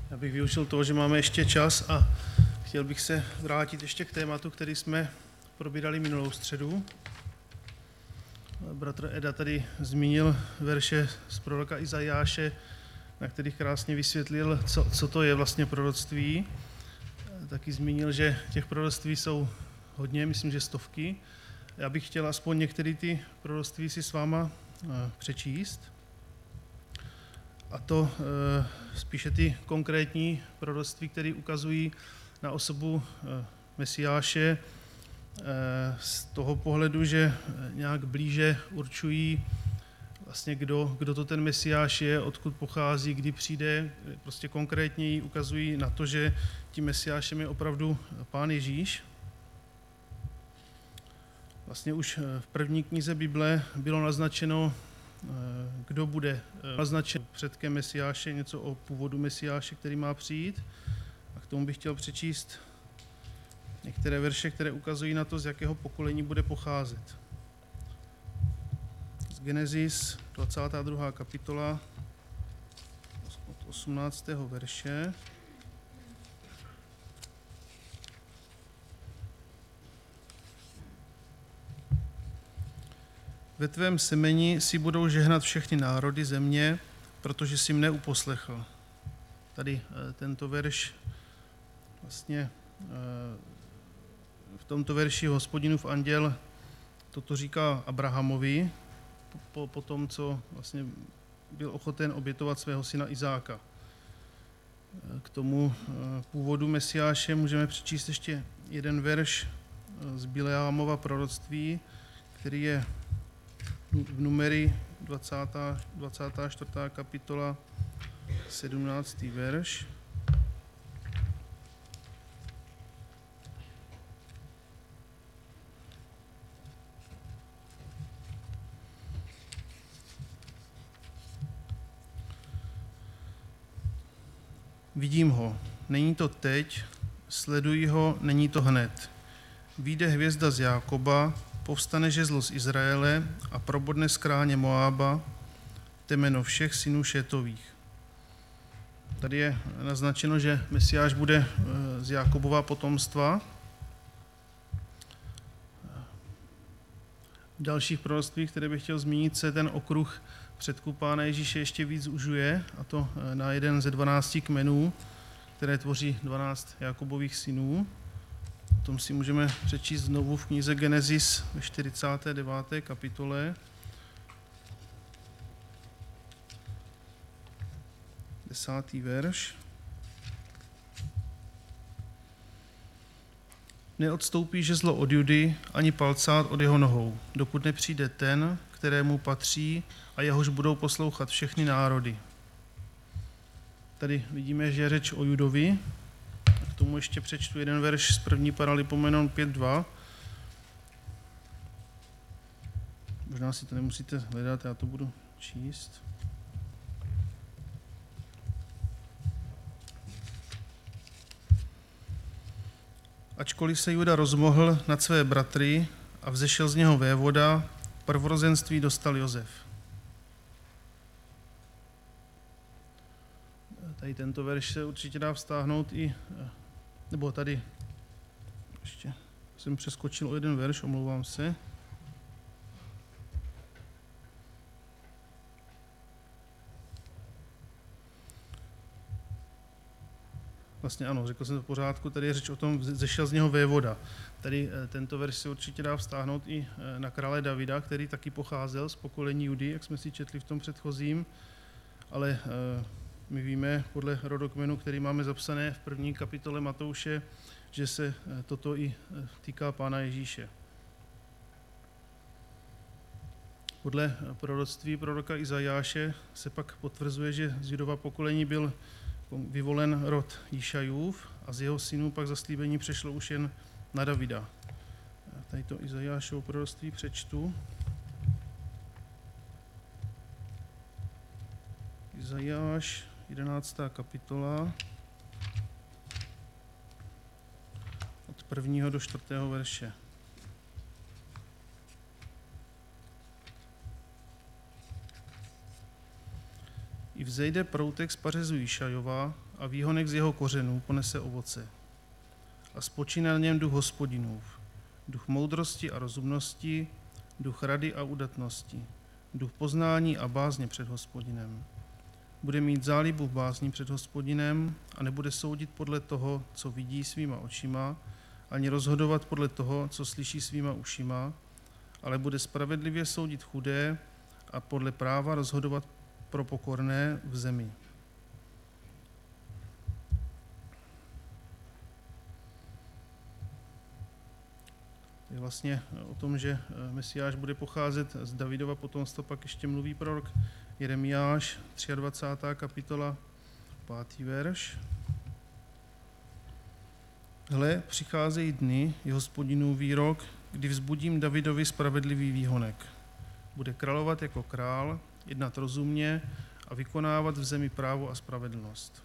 Já bych využil toho, že máme ještě čas a chtěl bych se vrátit ještě k tématu, který jsme probírali minulou středu. Bratr Eda tady zmínil verše z proroka Izajáše, na kterých krásně vysvětlil, co to je vlastně proroctví. Taky zmínil, že těch proroctví jsou hodně, myslím, že stovky. Já bych chtěl aspoň některé ty proroctví si s váma přečíst. A to spíše ty konkrétní proroctví, které ukazují na osobu Mesiáše z toho pohledu, že nějak blíže určují vlastně, kdo to ten Mesiáš je, odkud pochází, kdy přijde. Prostě konkrétněji ukazují na to, že tím Mesiášem je opravdu Pán Ježíš. Vlastně už v první knize Bible bylo naznačeno, kdo bude naznačen předkem Mesiáše, něco o původu Mesiáše, který má přijít. A k tomu bych chtěl přečíst některé verše, které ukazují na to, z jakého pokolení bude pocházet. Z Genesis 22. kapitola od 18. verše. Ve tvém semeni si budou žehnat všechny národy země, protože jsi mne uposlechl. Tady tento verš vlastně v tomto verši Hospodinův anděl toto říká Abrahamovi po tom, co vlastně byl ochoten obětovat svého syna Izáka. K tomu původu Mesiáše můžeme přečíst ještě jeden verš z Bileámova proroctví, který je v Numeri 24. kapitola 17. verš. Vidím ho, není to teď, sleduji ho, není to hned. Vyjde hvězda z Jákoba, povstane žezlo z Izraele a probodne z kráně Moába temeno všech synů Šetových. Tady je naznačeno, že Mesiáš bude z Jákobova potomstva. V dalších proroctvích, které bych chtěl zmínit, se ten okruh předků Pána Ježíše ještě víc zužuje, a to na jeden ze 12 kmenů, které tvoří 12 Jákobových synů. O tom si můžeme přečíst znovu v knize Genesis ve 49. kapitole. 10. verš. Neodstoupí žezlo od Judy, ani palcát od jeho nohou, dokud nepřijde ten, kterému patří a jehož budou poslouchat všechny národy. Tady vidíme, že je řeč o Judovi. K tomu ještě přečtu jeden verš z 1. Paralipomenon 5.2. Možná si to nemusíte hledat, já to budu číst. Ačkoliv se Juda rozmohl nad své bratry a vzešel z něho vévoda, prvorozenství dostal Josef. Tady tento verš se určitě dá vztáhnout i, nebo tady, ještě jsem přeskočil o jeden verš, omlouvám se. Vlastně ano, řekl jsem to v pořádku, tady je řeč o tom, zešel z něho vévoda. Tady tento verš se určitě dá vztáhnout i na krále Davida, který taky pocházel z pokolení Judy, jak jsme si četli v tom předchozím, ale my víme podle rodokmenu, který máme zapsané v 1. kapitole Matouše, že se toto i týká Pána Ježíše. Podle proroctví proroka Izajáše se pak potvrzuje, že z Judova pokolení byl vyvolen rod Jíšajův a z jeho synů pak zaslíbení přešlo už jen na Davida. Tady to Izajášovo proroctví přečtu. Izajáš, 11. kapitola, od 1. do 4. verše. I vzejde proutek z pařezu Jíšajova a výhonek z jeho kořenů ponese ovoce. A spočíne na něm duch Hospodinův, duch moudrosti a rozumnosti, duch rady a udatnosti, duch poznání a bázně před Hospodinem. Bude mít zálibu v bázni před Hospodinem a nebude soudit podle toho, co vidí svýma očima, ani rozhodovat podle toho, co slyší svýma ušima, ale bude spravedlivě soudit chudé a podle práva rozhodovat pro pokorné v zemi. Je vlastně o tom, že Mesiáš bude pocházet z Davidova potomstva, pak ještě mluví prorok Jeremiáš, 23. kapitola, 5. verš. Hle, přicházejí dny, je Hospodinův výrok, kdy vzbudím Davidovi spravedlivý výhonek. Bude královat jako král, jednat rozumně a vykonávat v zemi právo a spravedlnost.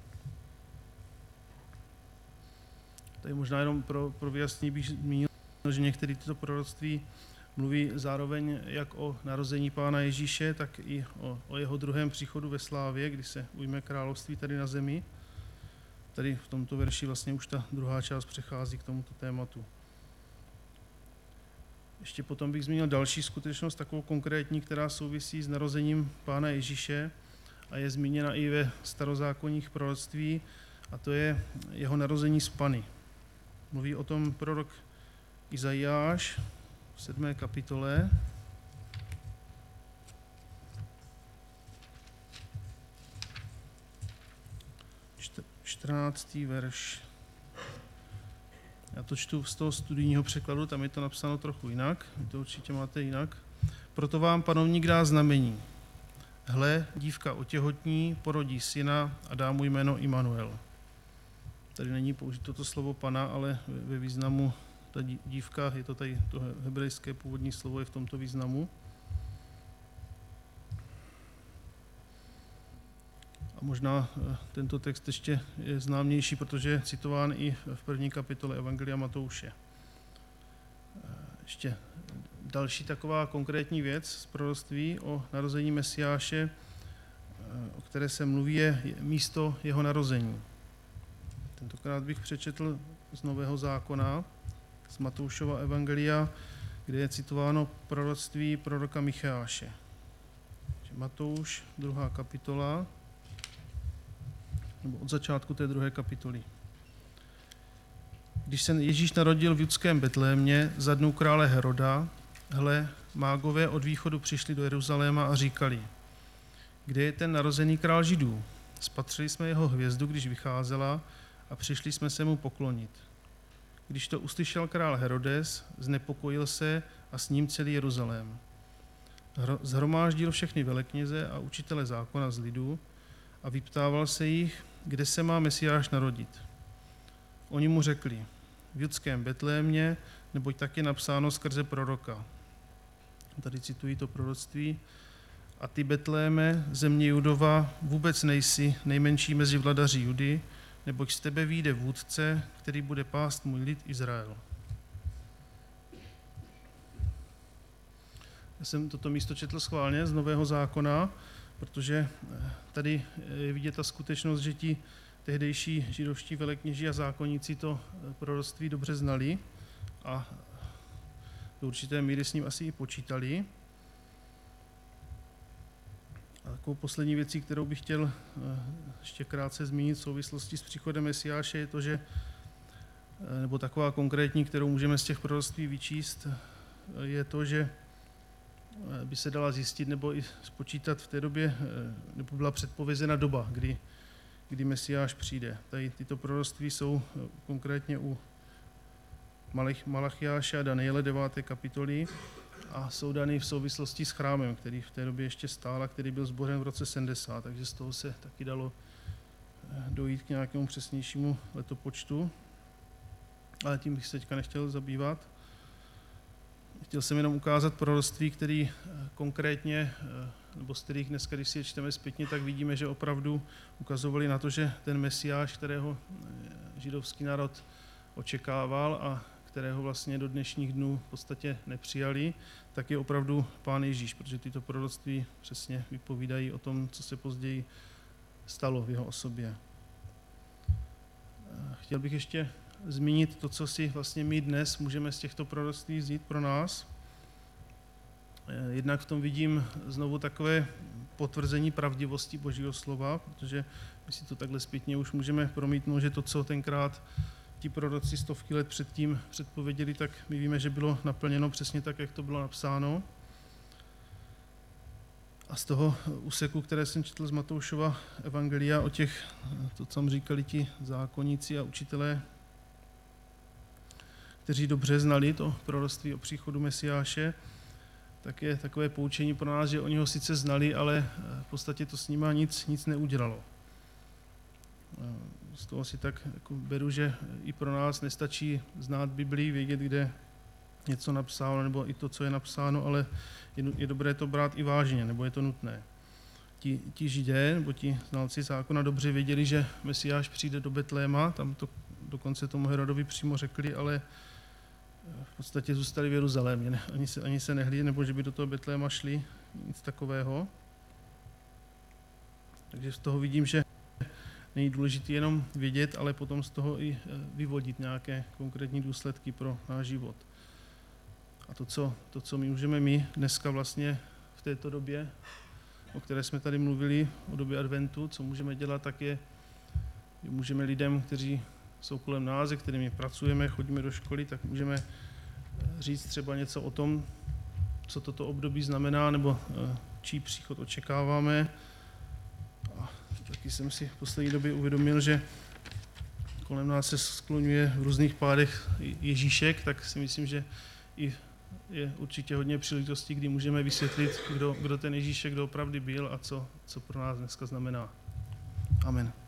Tady možná jenom pro vyjasnění bych zmínil, že některé tyto proroctví mluví zároveň jak o narození Pána Ježíše, tak i o jeho druhém příchodu ve slávě, kdy se ujme království tady na zemi. Tady v tomto verši vlastně už ta druhá část přechází k tomuto tématu. Ještě potom bych zmínil další skutečnost, takovou konkrétní, která souvisí s narozením Pána Ježíše a je zmíněna i ve starozákonních proroctví, a to je jeho narození z Pany. Mluví o tom prorok Izajáš v 7. kapitole. 14. verš. Já to čtu z toho studijního překladu, tam je to napsáno trochu jinak, vy to určitě máte jinak. Proto vám panovník dá znamení. Hle, dívka otěhotní, porodí syna a dá mu jméno Immanuel. Tady není použito to slovo pana, ale ve významu ta dívka, je to tady to hebrejské původní slovo je v tomto významu. A možná tento text ještě je známější, protože je citován i v první kapitole Evangelia Matouše. Ještě další taková konkrétní věc z proroctví o narození Mesiáše, o které se mluví, je místo jeho narození. Tentokrát bych přečetl z Nového zákona, z Matoušova Evangelia, kde je citováno proroctví proroka Micheáše. Matouš, 2. kapitola, nebo od začátku té 2. kapitoly. Když se Ježíš narodil v judském Betlémě za dnů krále Heroda, hle, mágové od východu přišli do Jeruzaléma a říkali, kde je ten narozený král Židů? Spatřili jsme jeho hvězdu, když vycházela, a přišli jsme se mu poklonit. Když to uslyšel král Herodes, znepokojil se a s ním celý Jeruzalém. Zhromáždil všechny velekněze a učitele zákona z lidu a vyptával se jich, kde se má Mesiáš narodit. Oni mu řekli, v judském Betlémě, neboť tak je napsáno skrze proroka. Tady citují to proroctví. A ty, Betléme, země Judova, vůbec nejsi nejmenší mezi vladaři Judy, neboť z tebe vyjde vůdce, který bude pást můj lid Izrael. Já jsem toto místo četl schválně z Nového zákona, protože tady je vidět ta skutečnost, že ti tehdejší židovští velekněží a zákonníci to proroctví dobře znali a do určité míry s ním asi i počítali. A takovou poslední věcí, kterou bych chtěl ještě krátce zmínit v souvislosti s příchodem Mesiáše, je to, že, nebo taková konkrétní, kterou můžeme z těch proroctví vyčíst, je to, že by se dala zjistit nebo i spočítat v té době, nebo byla předpovězena doba, kdy Mesiáš přijde. Tady tyto proroctví jsou konkrétně u Malachiáše a Daniele 9. kapitoly a jsou dány v souvislosti s chrámem, který v té době ještě stál a který byl zbořen v roce 70, takže z toho se taky dalo dojít k nějakému přesnějšímu letopočtu, ale tím bych se teďka nechtěl zabývat. Chtěl jsem jenom ukázat proroctví, který konkrétně, nebo z kterých dneska, když si je čteme zpětně, tak vidíme, že opravdu ukazovali na to, že ten Mesiáš, kterého židovský národ očekával a kterého vlastně do dnešních dnů v podstatě nepřijali, tak je opravdu Pán Ježíš, protože tyto proroctví přesně vypovídají o tom, co se později stalo v jeho osobě. chtěl bych ještě zmínit to, co si vlastně my dnes můžeme z těchto proroctví vzít pro nás. Jednak v tom vidím znovu takové potvrzení pravdivosti Božího slova, protože my si to takhle zpětně už můžeme promítnout, že to, co tenkrát ti proroci stovky let předtím předpověděli, tak my víme, že bylo naplněno přesně tak, jak to bylo napsáno. A z toho úseku, které jsem četl z Matoušova evangelia o těch, to, co tam říkali ti zákonníci a učitelé, kteří dobře znali to proroctví o příchodu Mesiáše, tak je takové poučení pro nás, že oni ho sice znali, ale v podstatě to s nima nic neudělalo. Z toho si tak jako beru, že i pro nás nestačí znát Biblii, vědět, kde něco napsáno, nebo i to, co je napsáno, ale je dobré to brát i vážně, nebo je to nutné. Ti Židé, nebo ti znalci zákona dobře věděli, že Mesiáš přijde do Betléma, tam to dokonce tomu Herodovi přímo řekli, ale v podstatě zůstali v Jeruzalémě, ani se nehlídli, nebo že by do toho Betléma šli, nic takového. Takže z toho vidím, že není důležité jenom vědět, ale potom z toho i vyvodit nějaké konkrétní důsledky pro náš život. A to, co my můžeme dneska vlastně v této době, o které jsme tady mluvili, o době adventu, co můžeme dělat, tak je, že můžeme lidem, kteří jsou kolem nás, se kterými pracujeme, chodíme do školy, tak můžeme říct třeba něco o tom, co toto období znamená, nebo čí příchod očekáváme. A taky jsem si v poslední době uvědomil, že kolem nás se skloňuje v různých pádech Ježíšek, tak si myslím, že i je určitě hodně příležitostí, kdy můžeme vysvětlit, kdo ten Ježíšek doopravdy byl a co pro nás dneska znamená. Amen.